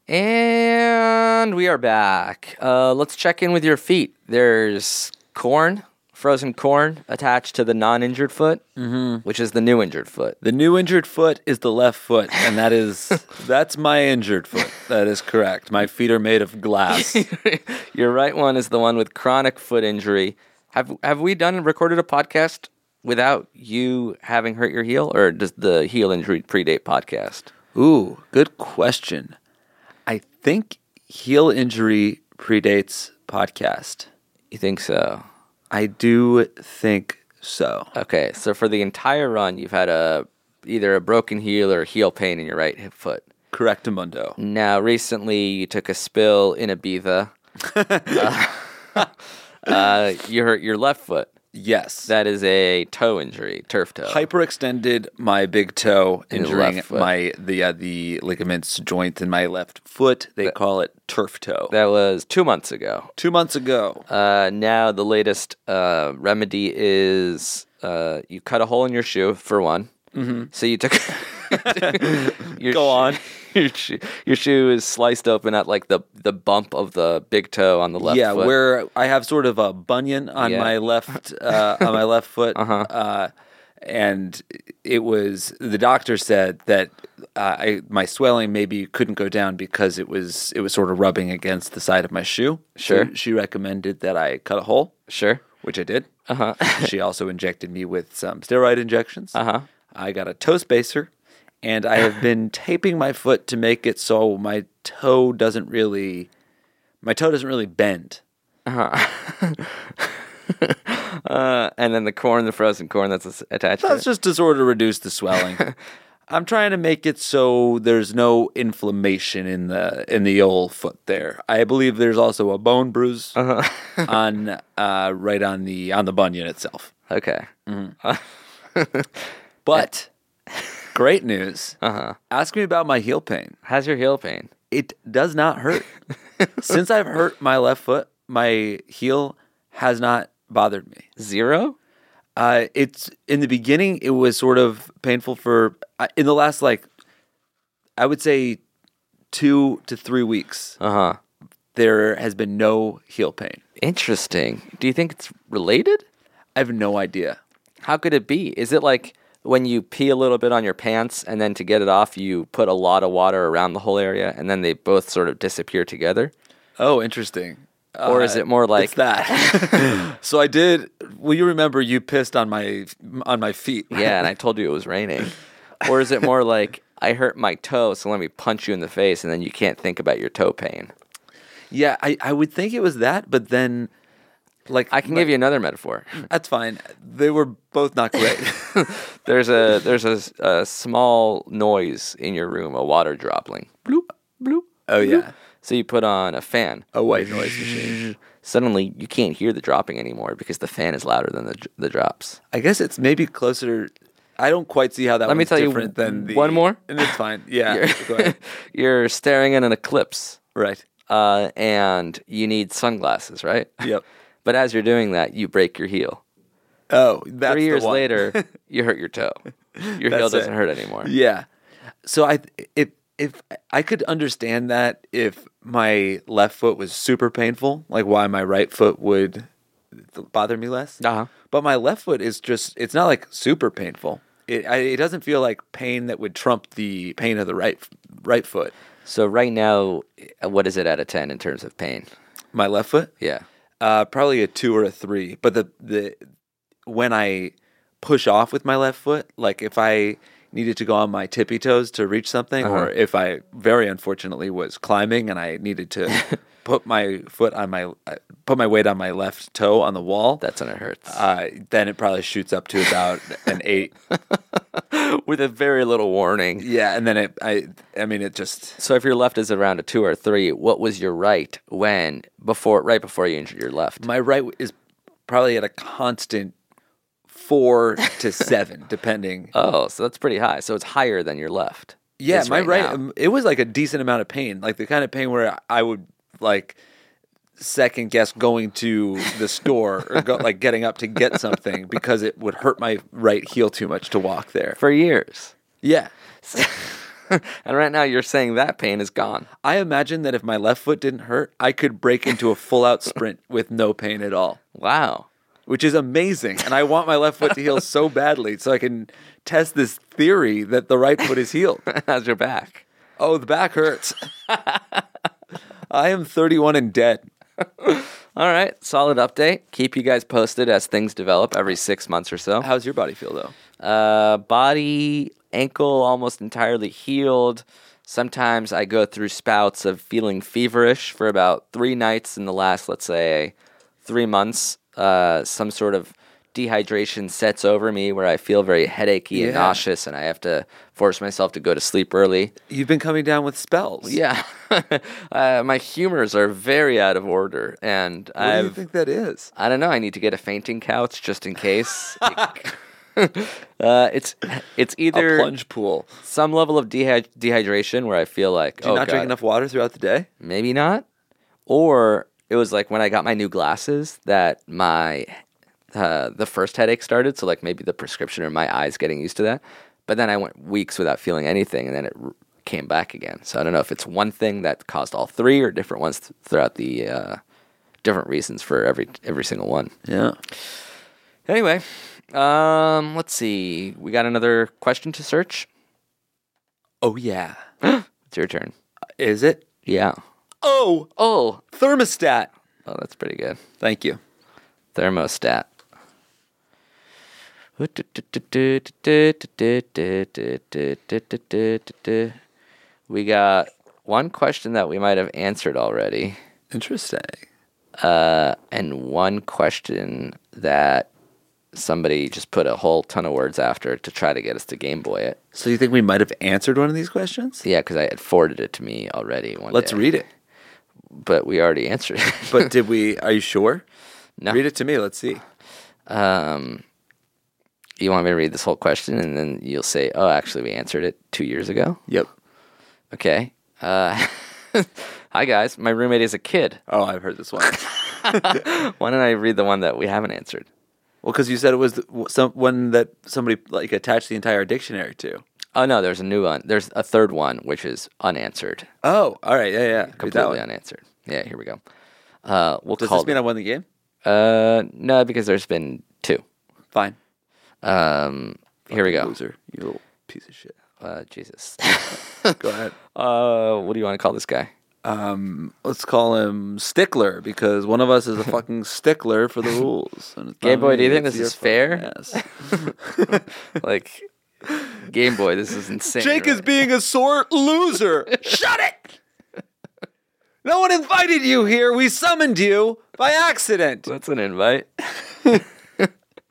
And we are back. Uh, let's check in with your feet. There's corn, frozen corn, attached to the non-injured foot, mm-hmm. which is the new injured foot. The new injured foot is the left foot, and that is that's my injured foot. That is correct. My feet are made of glass. Your right one is the one with chronic foot injury. Have have we done recorded a podcast without you having hurt your heel, or does the heel injury predate podcast? Ooh, good question. I think heel injury predates podcast. You think so? I do think so. Okay, so for the entire run, you've had a either a broken heel or heel pain in your right hip foot. Correctamundo. Now, recently, you took a spill in Ibiza. uh, uh, you hurt your left foot. Yes. That is a toe injury, turf toe. Hyperextended my big toe, In the injuring left foot. my the uh, the ligaments joint in my left foot. They That- call it turf toe. That was two months ago. Two months ago. Uh, now, the latest uh, remedy is uh, you cut a hole in your shoe, for one. Mm-hmm. So you took... your Go on. Your shoe, your shoe is sliced open at like the, the bump of the big toe on the left yeah, foot. where I have sort of a bunion on Yeah. my left uh, on my left foot, Uh-huh. uh, and it was the doctor said that uh, I my swelling maybe couldn't go down because it was it was sort of rubbing against the side of my shoe. Sure. So she recommended that I cut a hole, Sure. which I did. Uh-huh. She also injected me with some steroid injections. Uh-huh. I got a toe spacer, and I have been taping my foot to make it so my toe doesn't really, my toe doesn't really bend. Uh-huh. uh, and then the corn, the frozen corn that's as- attached That's to it. just to sort of reduce the swelling. I'm trying to make it so there's no inflammation in the in the old foot there. I believe there's also a bone bruise Uh-huh. on uh, right on the on the bunion itself. Okay. But great news. Uh-huh. Ask me about my heel pain. How's your heel pain? It does not hurt. Since I've hurt my left foot, my heel has not bothered me. Zero? Uh, it's in the beginning, it was sort of painful for uh, in the last like I would say two to three weeks. Uh-huh. There has been no heel pain. Interesting. Do you think it's related? I have no idea. How could it be? Is it like when you pee a little bit on your pants and then to get it off, you put a lot of water around the whole area and then they both sort of disappear together? Oh, interesting. Or is it more like It's that? So I did. Well, you remember you pissed on my on my feet. Yeah, and I told you it was raining. Or is it more like I hurt my toe, so let me punch you in the face, and then you can't think about your toe pain? Yeah, I, I would think it was that, but then like I can give you another metaphor. That's fine. They were both not great. There's a there's a, a small noise in your room, a water dropping. Bloop, bloop. Oh yeah. So you put on a fan. A white noise machine. Suddenly, you can't hear the dropping anymore because the fan is louder than the the drops. I guess it's maybe closer. I don't quite see how that. Let me one's tell you different than the, one more. and it's fine. Yeah, You're, go ahead. you're staring at an eclipse, Right. uh, and you need sunglasses, right? Yep. But as you're doing that, you break your heel. Oh, that's Three the years one. later, you hurt your toe. Your heel That's doesn't it. hurt anymore. Yeah. So I if if I could understand that if my left foot was super painful, like why my right foot would bother me less. Uh-huh. But my left foot is just it's not like super painful. It I, it doesn't feel like pain that would trump the pain of the right right foot. So right now, what is it out of ten in terms of pain? My left foot? Yeah. Uh, probably a two or a three. But the the when I push off with my left foot, like if I needed to go on my tippy toes to reach something, Uh-huh. or if I very unfortunately was climbing and I needed to put my foot on my uh, put my weight on my left toe on the wall, That's when it hurts. uh, then it probably shoots up to about an eight. With a very little warning. Yeah, and then it I I mean it just So if your left is around a two or three, what was your right when before right before you injured your left? my right is probably at a constant four to seven, depending. Oh, so that's pretty high. So it's higher than your left. Yeah, is my right, now. um, it was like a decent amount of pain, like the kind of pain where I would like second guess going to the store or go, like getting up to get something because it would hurt my right heel too much to walk there. For years. Yeah. And right now you're saying that pain is gone. I imagine that if my left foot didn't hurt, I could break into a full out sprint with no pain at all, Wow. which is amazing. And I want my left foot to heal so badly so I can test this theory that the right foot is healed. How's your back? Oh, the back hurts. I am thirty-one and dead. All right, solid update. Keep you guys posted as things develop every six months or so. How's your body feel though? Uh, body, ankle almost entirely healed. Sometimes I go through spouts of feeling feverish for about three nights in the last, let's say, three months. Uh, some sort of dehydration sets over me where I feel very headachy and Yeah. nauseous, and I have to force myself to go to sleep early. You've been coming down with spells. Yeah, uh, my humors are very out of order, and What do you I've think that is? I don't know. I need to get a fainting couch just in case. uh, it's it's A either plunge pool. some level of dehy- dehydration where I feel like, Do you oh not drink God, enough water throughout the day? maybe not, or it was like when I got my new glasses that my uh, the first headache started. So like maybe the prescription or my eyes getting used to that. But then I went weeks without feeling anything, and then it r- came back again. So I don't know if it's one thing that caused all three or different ones th- throughout the uh, different reasons for every every single one. Yeah. Anyway, um, let's see. We got another question to search. Oh yeah. It's your turn. Is it? Yeah. Oh, Oh, thermostat. oh, that's pretty good. Thank you. Thermostat. We got one question that we might have answered already, Interesting. uh, and one question that somebody just put a whole ton of words after to try to get us to Game Boy it. So you think we might have answered one of these questions? Yeah, because I had forwarded it to me already one Let's day. read it. But we already answered it. But did we? Are you sure? No. Read it to me. Let's see. Um, you want me to read this whole question, and then you'll say, "Oh, actually, we answered it two years ago." Yep. Okay. Uh, hi guys, my roommate is a kid. Oh, I've heard this one. Why don't I read the one that we haven't answered? Well, because you said it was the- some one that somebody like attached the entire dictionary to. Oh no, there's a new one. There's a third one which is unanswered, Oh, all right. Yeah, yeah. Read that completely one. unanswered. Yeah, here we go. Uh, we'll Does call this mean it- I won the game? Uh, no, because there's been two. Fine. Um, here we go. Loser, you little piece of shit. Uh, Jesus. Go ahead. Uh, what do you want to call this guy? Um, let's call him Stickler because one of us is a fucking stickler for the rules. And it's Game not Boy, me, do you think it's this your is fucking fair? ass. Like, Game Boy, this is insane. Jake is right? being a sore loser. Shut it! No one invited you here. We summoned you by accident. That's an invite.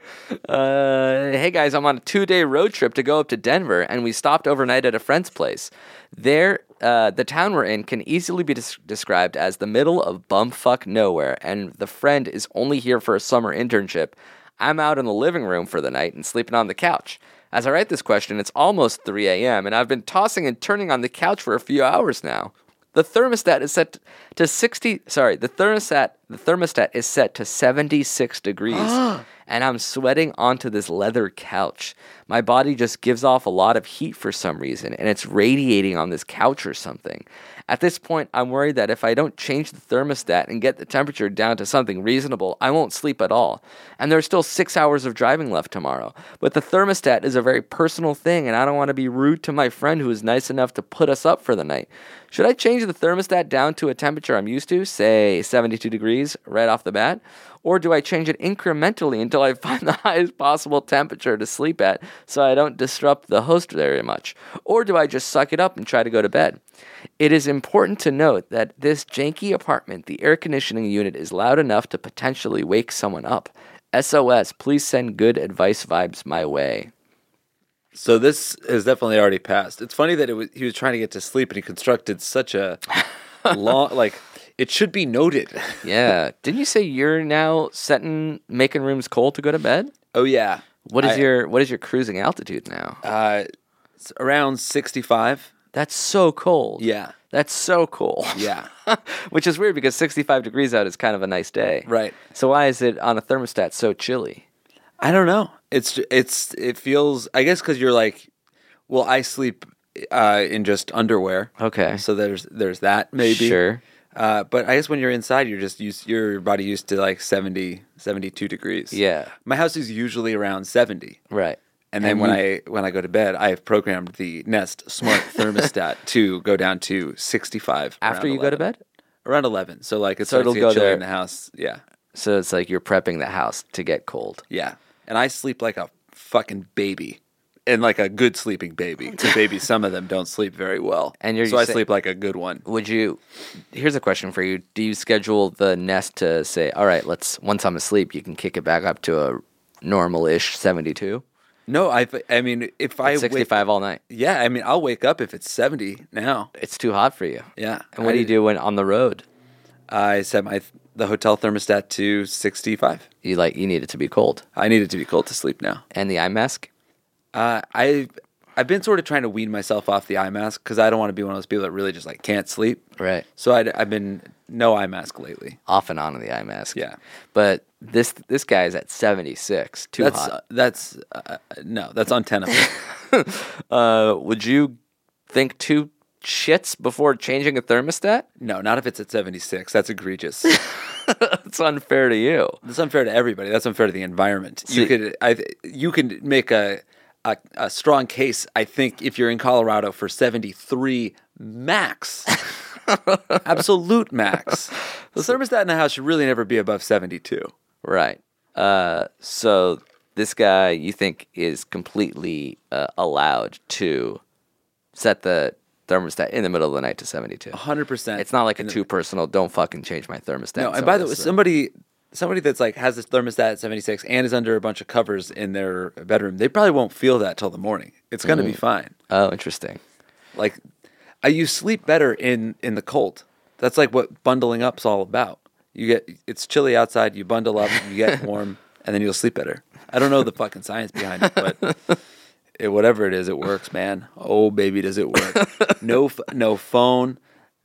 Uh, hey guys, I'm on a two-day road trip to go up to Denver, and we stopped overnight at a friend's place. There, uh, the town we're in can easily be des- described as the middle of bumfuck nowhere, and the friend is only here for a summer internship. I'm out in the living room for the night and sleeping on the couch. As I write this question, it's almost three a.m., and I've been tossing and turning on the couch for a few hours now. The thermostat is set to sixty. Sorry, the thermostat. The thermostat is set to seventy-six degrees, and I'm sweating onto this leather couch. My body just gives off a lot of heat for some reason, and it's radiating on this couch or something. At this point, I'm worried that if I don't change the thermostat and get the temperature down to something reasonable, I won't sleep at all. And there's still six hours of driving left tomorrow. But the thermostat is a very personal thing, and I don't want to be rude to my friend who is nice enough to put us up for the night. Should I change the thermostat down to a temperature I'm used to, say seventy-two degrees, right off the bat? Or do I change it incrementally until I find the highest possible temperature to sleep at so I don't disrupt the host very much? Or do I just suck it up and try to go to bed? It is important to note that this janky apartment, the air conditioning unit is loud enough to potentially wake someone up. S O S, please send good advice vibes my way. So this has definitely already passed. It's funny that it was, he was trying to get to sleep and he constructed such a long, like, it should be noted. Yeah. Didn't you say you're now setting, making rooms cold to go to bed? Oh, yeah. What is I- your What is your cruising altitude now? Uh, it's around sixty-five. That's so cold. Yeah. That's so cool. Yeah. Which is weird because sixty-five degrees out is kind of a nice day. Right. So why is it on a thermostat so chilly? I don't know. It's it's it feels. I guess because you're like, well, I sleep uh, in just underwear. Okay. So there's there's that maybe. Sure. Uh, but I guess when you're inside, you're just used. Your body used to like seventy, seventy-two degrees. Yeah. My house is usually around seventy. Right. And then And when you- I when I go to bed, I have programmed the Nest Smart Thermostat to go down to sixty-five After around you go to eleven. bed? Around eleven. So like it's So so it'll it'll go chilly there. in the house. Yeah. So it's like you're prepping the house to get cold. Yeah. And I sleep like a fucking baby. And like a good sleeping baby. Because babies, some of them don't sleep very well. And you're- so you I say- sleep like a good one. Would you? Here's a question for you. Do you schedule the Nest to say, all right, let's once I'm asleep, you can kick it back up to a normal-ish seventy-two? No, I I mean if I wake, sixty-five all night. yeah, I mean I'll wake up if it's seventy now. It's too hot for you. Yeah. And what do you do when on the road? I set my the hotel thermostat to sixty-five. You like you need it to be cold. I need it to be cold to sleep now. And the eye mask? Uh, I I've been sort of trying to wean myself off the eye mask because I don't want to be one of those people that really just like can't sleep. Right. So I, I've been no eye mask lately. Off and on in the eye mask. Yeah. But this this guy's at seventy-six. Too That's hot. uh, that's uh, no, that's untenable. Uh, would you think two shits before changing a thermostat? No, not if it's at seventy-six. That's egregious. That's unfair to you. That's unfair to everybody. That's unfair to the environment. See- you could I you can make a, a a strong case. I think if you're in Colorado for seventy-three max. Absolute max. The thermostat in the house should really never be above seventy-two. Right. Uh, so this guy you think is completely uh, allowed to set the thermostat in the middle of the night to seventy-two. one hundred percent. It's not like a In the- too personal, don't fucking change my thermostat. No, and so by the way, this, uh, somebody somebody that's like has this thermostat at seventy-six and is under a bunch of covers in their bedroom, they probably won't feel that till the morning. It's gonna be fine. Oh, interesting. Like, uh, you sleep better in in the cold. That's like what bundling up's all about. You get it's chilly outside, you bundle up, you get warm, and then you'll sleep better. I don't know the fucking science behind it, but it, whatever it is, it works, man. Oh baby, does it work? No, f- no phone.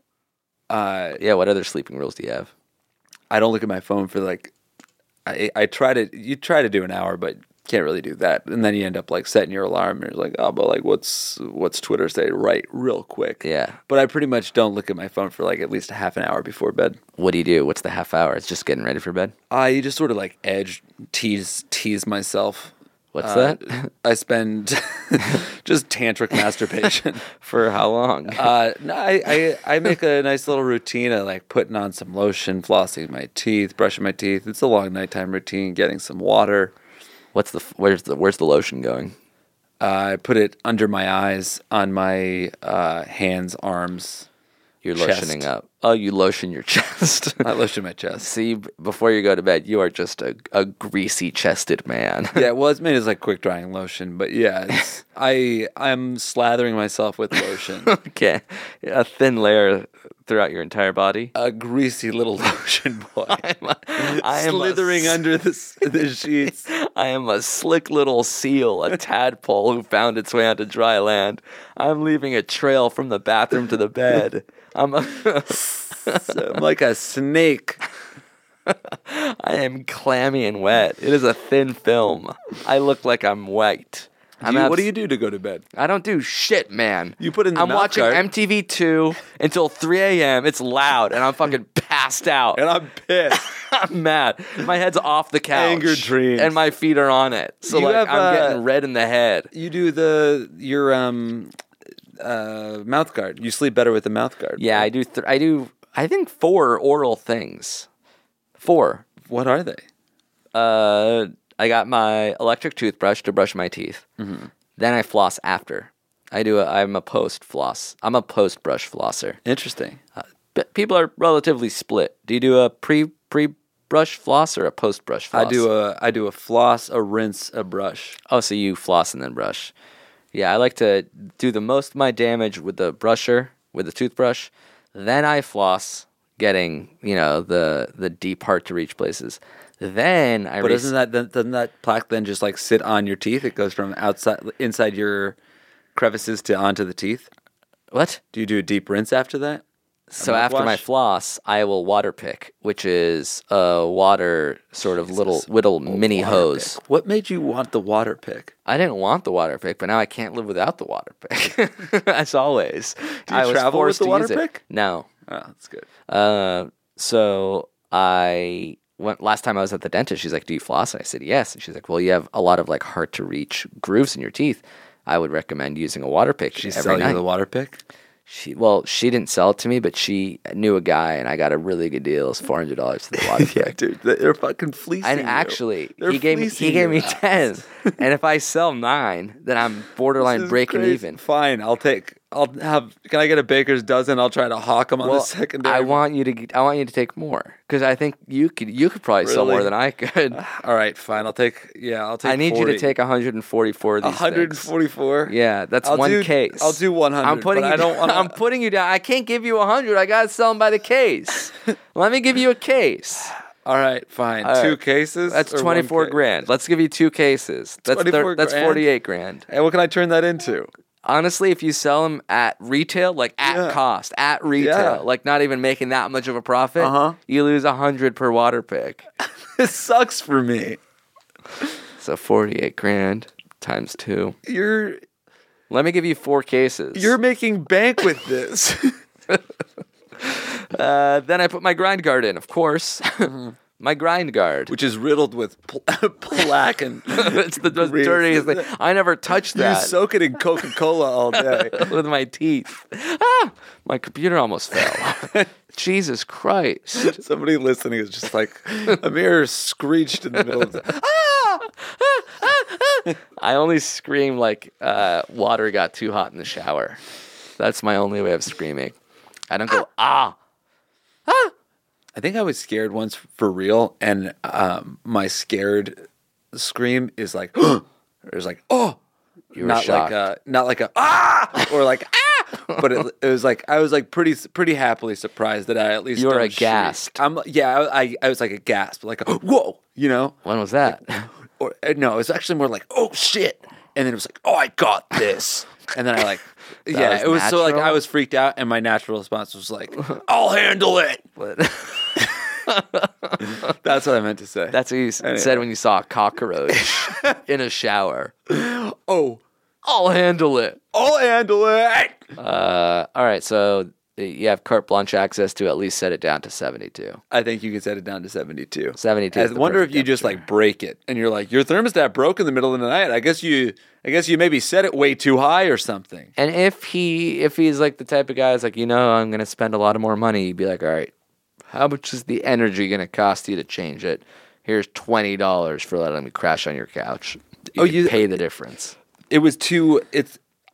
Uh, Yeah, what other sleeping rules do you have? I don't look at my phone for like. I I try to you try to do an hour, but can't really do that. And then you end up like setting your alarm and you're like, oh, but like what's what's Twitter say? Right, real quick. Yeah. But I pretty much don't look at my phone for like at least a half an hour before bed. What do you do? What's the half hour? It's just getting ready for bed? I just sort of like edge tease tease myself. What's Uh, that? I spend just tantric masturbation. For how long? Uh, no, I, I I make a nice little routine of like putting on some lotion, flossing my teeth, brushing my teeth. It's a long nighttime routine. Getting some water. What's the where's the where's the lotion going? Uh, I put it under my eyes, on my uh, hands, arms. You're chest. lotioning up. Oh, you lotion your chest. I lotion my chest. See, b- before you go to bed, you are just a, a greasy-chested man. Yeah, well, it's made as like quick drying lotion, but yeah, it's, I I'm slathering myself with lotion. Okay. A thin layer throughout your entire body. A greasy little lotion boy. I'm a, I am slithering a, s- under the s- the sheets. I am a slick little seal, a tadpole who found its way onto dry land. I'm leaving a trail from the bathroom to the bed. I'm a I'm like a snake. I am clammy and wet. It is a thin film. I look like I'm white. Do I'm you- abs- what do you do to go to bed? I don't do shit, man. You put in the I'm mouth watching guard. M T V two until three a.m. It's loud, and I'm fucking passed out. And I'm pissed. I'm mad. My head's off the couch. Anger dreams. And my feet are on it. So You like have, I'm uh, getting red in the head. You do the your um uh mouth guard. You sleep better with the mouth guard. Yeah, I do. Th- I do. I think four oral things. Four. What are they? Uh, I got my electric toothbrush to brush my teeth. Mm-hmm. Then I floss after. I do. A, I'm a post floss. I'm a post brush flosser. Interesting. But people are relatively split. Do you do a pre pre brush floss or a post brush floss? I do a I do a floss, a rinse, a brush. Oh, so you floss and then brush. Yeah, I like to do the most of my damage with the brusher, with the toothbrush. Then I floss, getting, you know, the the deep, hard to reach places. Then I But re- doesn't that then- doesn't that plaque then just like sit on your teeth? It goes from outside inside your crevices to onto the teeth. What? Do you do a deep rinse after that? So mouthwash? after my floss, I will water pick, which is a water sort of little little mini Water hose. pick. What made you want the water pick? I didn't want the water pick, but now I can't live without the water pick. As always. Do you I was travel with forced the to water use it. pick? No. Oh, that's good. Uh, so I went last time I was at the dentist. She's like, "Do you floss?" And I said, "Yes." And she's like, "Well, you have a lot of like hard to reach grooves in your teeth. I would recommend using a water pick She's every selling night." you the water pick. She well, she didn't sell it to me, but she knew a guy, and I got a really good deal. It's four hundred dollars for the water Yeah, pick. dude, they're fucking fleecing And you. actually, They're he gave me fleecing he gave you. me ten. And if I sell nine, then I'm borderline This is breaking crazy. even. Fine, I'll take. I'll have. Can I get a baker's dozen? I'll try to hawk them on the secondary. I want you to I want you to take more because I think you could you could probably sell more Really? than I could. All right, fine. I'll take. Yeah, I'll take. I need you to take one hundred forty-four of these one hundred things. forty-four. Yeah, that's I'll one do, case. I'll do one hundred. I'm putting but you I don't down. want. I'm putting you down. I can't give you one hundred. I gotta sell them by the case. Let me give you a case. All right, fine. All Two right. cases. That's or one twenty-four case? grand. Let's give you two cases. That's twenty-four thir- that's grand? forty-eight grand. And what can I turn that into? Honestly, if you sell them at retail, like at Yeah. cost, at retail, Yeah. like not even making that much of a profit, Uh-huh. you lose a hundred per water pick. This sucks for me. So forty-eight grand times two. You're Let me give you four cases. you're making bank with this. Uh, then I put my grind guard in, of course. My grind guard. Which is riddled with pl- plaque and It's the most grease. dirtiest thing. I never touched You that soak it in Coca-Cola all day. with my teeth. Ah, my computer almost fell. Jesus Christ. Somebody listening is just like a mirror screeched in the middle of the. I only scream like uh, water got too hot in the shower. That's my only way of screaming. I don't go, ah. I think I was scared once for real, and um, my scared scream is like, or it's like, oh, You were not shocked. like a, not like a ah, or like ah, but it, it was like I was like pretty pretty happily surprised that I at least You were don't shriek. aghast. I'm yeah, I, I I was like a gasp, like a, whoa, you know, When was that? or uh, no, it was actually more like oh shit, and then it was like oh I got this, and then I like. Yeah, was it was so like natural? I was freaked out, and my natural response was like, "I'll handle it." But That's what I meant to say. that's what you s- Anyway. said when you saw a cockroach in a shower. oh, I'll handle it. I'll handle it. Uh, all right, so you have carte blanche access to at least set it down to seventy-two. I think you can set it down to seventy-two. seventy-two. I is the wonder if perfect you just temperature. like break it, and you're like, your thermostat broke in the middle of the night. I guess you, I guess you maybe set it way too high or something. And if he if he's like the type of guy who's like, you know, I'm gonna spend a lot of more money, you'd be like, all right, how much is the energy gonna cost you to change it? Here's twenty dollars for letting me crash on your couch. You Oh, can you- pay the difference. It was too. It's.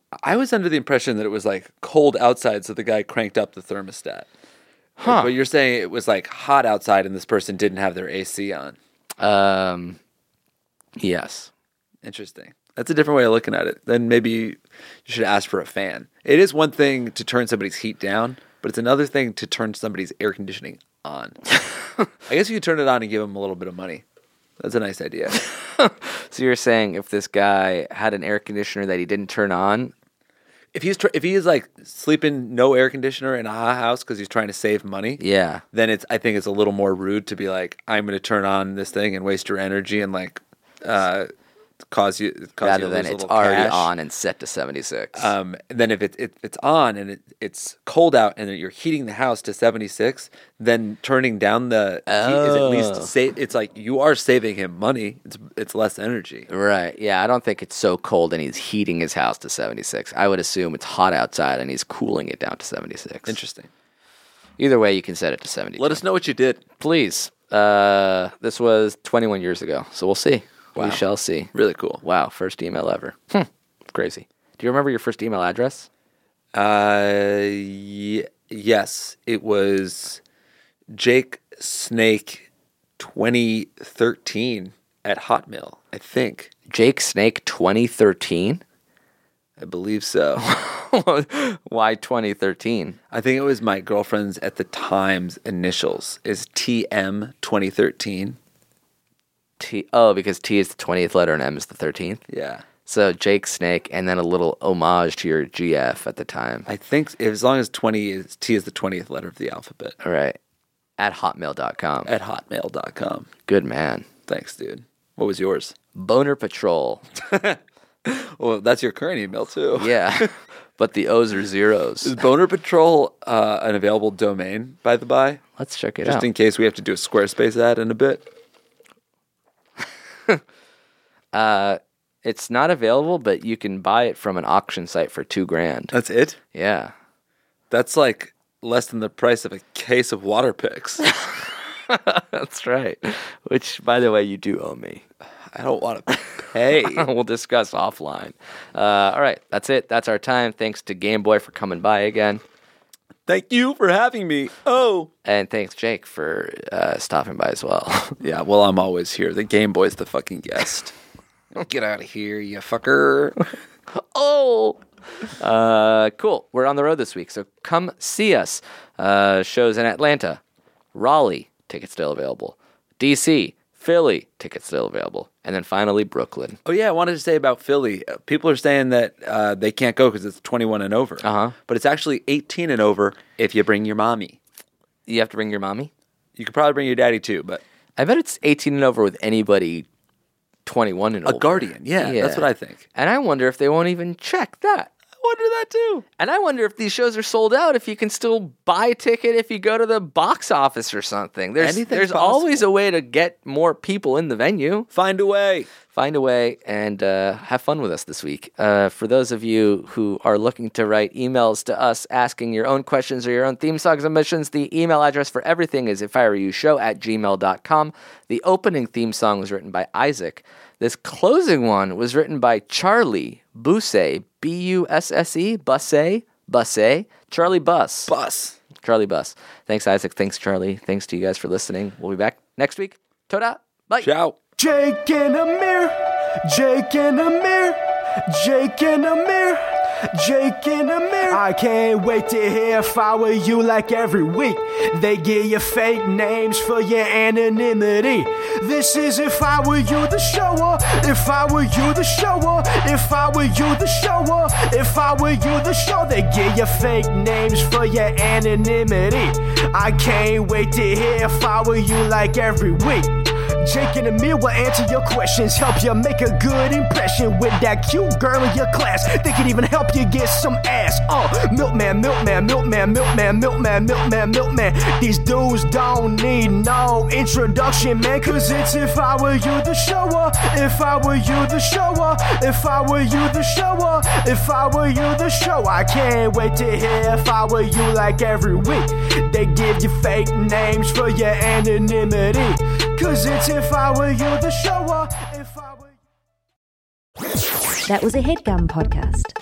I was under the impression that it was like cold outside, so the guy cranked up the thermostat. Huh. But you're saying it was like hot outside and this person didn't have their A C on. Um, yes. Interesting. That's a different way of looking at it. Then maybe you should ask for a fan. It is one thing to turn somebody's heat down, but it's another thing to turn somebody's air conditioning on. I guess you could turn it on and give them a little bit of money. That's a nice idea. So you're saying if this guy had an air conditioner that he didn't turn on, If he's tr- if he is like sleeping no air conditioner in a hot house because he's trying to save money, yeah, then it's I think it's a little more rude to be like, I'm going to turn on this thing and waste your energy and like uh, cause you cause rather you to than lose a it's little already cash. on and set to seventy-six. Um, and then if it, it it's on and it, it's cold out and you're heating the house to seventy-six, then turning down the heat is at Oh. least save. It's like you are saving him money. It's it's less energy. Right. Yeah, I don't think it's so cold and he's heating his house to seventy-six. I would assume it's hot outside and he's cooling it down to seventy-six. Interesting. Either way, you can set it to seventy. Let us know what you did. Please. Uh, this was twenty-one years ago, so we'll see. We Wow. shall see. Really cool. Wow, first email ever. Hmm. Crazy. Do you remember your first email address? Uh, y- yes, it was Jake Snake twenty thirteen at Hotmail. I think. Jake Snake twenty thirteen? I believe so. Why twenty thirteen? I think it was my girlfriend's at the time's initials is T M twenty thirteen. T. Oh, because T is the twentieth letter and M is the thirteenth? Yeah. So Jake Snake and then a little homage to your G F at the time. I think as long as twenty is T is the twentieth letter of the alphabet. All right. At hotmail dot com. At hotmail dot com. Good man. Thanks, dude. What was yours? Boner Patrol. Well, that's your current email, too. Yeah. But the O's are Is zeros. Boner Patrol uh, an available domain, by the by? Let's check it Just out. in case we have to do a Squarespace ad in a bit. Uh, it's not available, but you can buy it from an auction site for two grand. That's it? Yeah. That's like less than the price of a case of water picks. That's right. Which, by the way, you do owe me. I don't want to pay. We'll discuss offline. Uh, all right. That's it. That's our time. Thanks to Game Boy for coming by again. Thank you for having me. Oh. And thanks, Jake, for uh, stopping by as well. Yeah, well, I'm always here. The Game Boy's the fucking guest. Get out of here, you fucker. Oh! Uh, cool. We're on the road this week, so come see us. Uh, shows in Atlanta, Raleigh, tickets still available. D C, Philly, tickets still available. And then finally, Brooklyn. Oh, yeah, I wanted to say about Philly. Uh, People are saying that uh, they can't go because it's twenty-one and over. Uh-huh. But it's actually eighteen and over if you bring your mommy. You have to bring your mommy? You could probably bring your daddy, too, but I bet it's eighteen and over with anybody twenty-one and a over. guardian. Yeah, that's what I think. And I wonder if they won't even check that. I wonder that, too. And I wonder if these shows are sold out, if you can still buy a ticket if you go to the box office or something. There's, Anything's there's possible. always a way to get more people in the venue. Find a way. Find a way and uh, have fun with us this week. Uh, for those of you who are looking to write emails to us asking your own questions or your own theme song submissions, the email address for everything is if I were you show at gmail dot com. The opening theme song was written by Isaac. This closing one was written by Charlie Busse, B U S S E, Busse, Busse, Charlie Bus. Bus. Charlie Bus. Thanks, Isaac. Thanks, Charlie. Thanks to you guys for listening. We'll be back next week. Toda. Bye. Ciao. Jake and Amir, Jake and Amir, Jake and Amir, Jake and Amir. I can't wait to hear if I were you like every week. They give you fake names for your anonymity. This is If I Were You the Shower, If I Were You the Shower, If I Were You the Shower, If I Were You the Show. They give you fake names for your anonymity. I can't wait to hear if I were you like every week. Jake and Amir will answer your questions, help you make a good impression with that cute girl in your class. They can even help you get some ass. Uh, milkman, milkman, milkman, milkman, milkman, milkman, milkman. These dudes don't need no introduction, man. Cause it's If I Were You the Shower, If I Were You the Shower, If I Were You the Shower, If I Were You the Show. I can't wait to hear if I were you like every week. They give you fake names for your anonymity. Cause it's If I Were You the Shower, If I Were You. That was a HeadGum podcast.